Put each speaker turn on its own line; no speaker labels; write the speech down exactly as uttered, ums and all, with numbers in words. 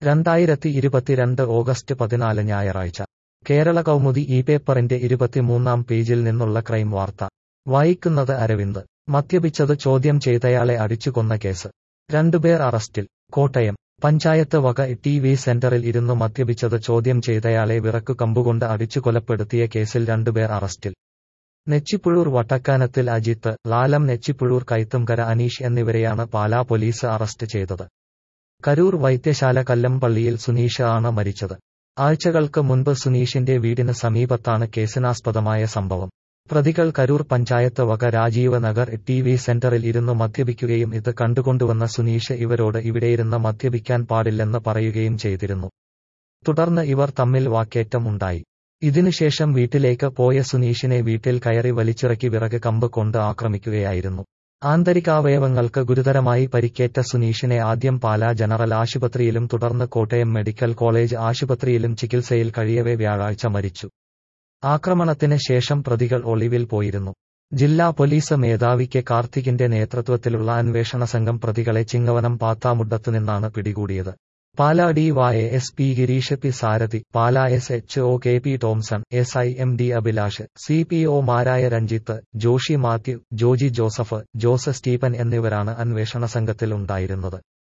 രണ്ടായിരത്തി ഇരുപത്തിരണ്ട് ഓഗസ്റ്റ് പതിനാല് ഞായറാഴ്ച കേരള കൗമുദി ഈ പേപ്പറിന്റെ ഇരുപത്തിമൂന്നാം പേജിൽ നിന്നുള്ള ക്രൈം വാർത്ത വായിക്കുന്നത് അരവിന്ദ്. മദ്യപിച്ചത് ചോദ്യം ചെയ്തയാളെ അടിച്ചുകൊന്ന കേസ്. രണ്ടുപേർ അറസ്റ്റിൽ. കോട്ടയം പഞ്ചായത്ത് വക ടി വി സെന്ററിൽ ഇരുന്നു മദ്യപിച്ചത് ചോദ്യം ചെയ്തയാളെ വിറക്കു കമ്പുകൊണ്ട് അടിച്ചു കൊലപ്പെടുത്തിയ കേസിൽ രണ്ടുപേർ അറസ്റ്റിൽ. നെച്ചിപ്പുഴൂർ വട്ടക്കാനത്തിൽ അജിത്ത്, ലാലം, നെച്ചിപ്പുഴൂർ കൈത്തുംകര അനീഷ് എന്നിവരെയാണ് പാലാ പോലീസ് അറസ്റ്റ് ചെയ്തത്. കരൂർ വൈദ്യശാല കല്ലംപള്ളിയിൽ സുനീഷ് ആണ് മരിച്ചത്. ആഴ്ചകൾക്ക് മുൻപ് സുനീഷിന്റെ വീടിന് സമീപത്താണ് കേസിനാസ്പദമായ സംഭവം. പ്രതികൾ കരൂർ പഞ്ചായത്ത് വക രാജീവ് നഗർ ടി വി സെന്ററിൽ ഇരുന്നു മദ്യപിക്കുകയും ഇത് കണ്ടുകൊണ്ടുവന്ന സുനീഷ് ഇവരോട് ഇവിടെയിരുന്ന് മദ്യപിക്കാൻ പാടില്ലെന്ന് പറയുകയും ചെയ്തിരുന്നു. തുടർന്ന് ഇവർ തമ്മിൽ വാക്കേറ്റം ഉണ്ടായി. ഇതിനുശേഷം വീട്ടിലേക്ക് പോയ സുനീഷിനെ വീട്ടിൽ കയറി വലിച്ചിറക്കി വിറക് കമ്പ് കൊണ്ട് ആക്രമിക്കുകയായിരുന്നു. ആന്തരികാവയവങ്ങൾക്ക് ഗുരുതരമായി പരിക്കേറ്റ സുനീഷിനെ ആദ്യം പാലാ ജനറൽ ആശുപത്രിയിലും തുടർന്ന് കോട്ടയം മെഡിക്കൽ കോളേജ് ആശുപത്രിയിലും ചികിത്സയിൽ കഴിയവെ വ്യാഴാഴ്ച മരിച്ചു. ആക്രമണത്തിന് ശേഷം പ്രതികൾ ഒളിവിൽ പോയിരുന്നു. ജില്ലാ പോലീസ് മേധാവി കെ കാർത്തികിന്റെ നേതൃത്വത്തിലുള്ള അന്വേഷണ സംഘം പ്രതികളെ ചിങ്ങവനം പാത്താമുട്ടത്തുനിന്നാണ് പിടികൂടിയത്. Pala D Y S P Girish P Sarathi, Pala S H O K P Tomson, S I M D Abhilash, C P ഒമാരായ രഞ്ജിത്ത്, ജോഷി മാത്യു, ജോജി ജോസഫ്, ജോസ് സ്റ്റീഫൻ എന്നിവരാണ് അന്വേഷണ സംഘത്തിൽ ഉണ്ടായിരുന്നത്.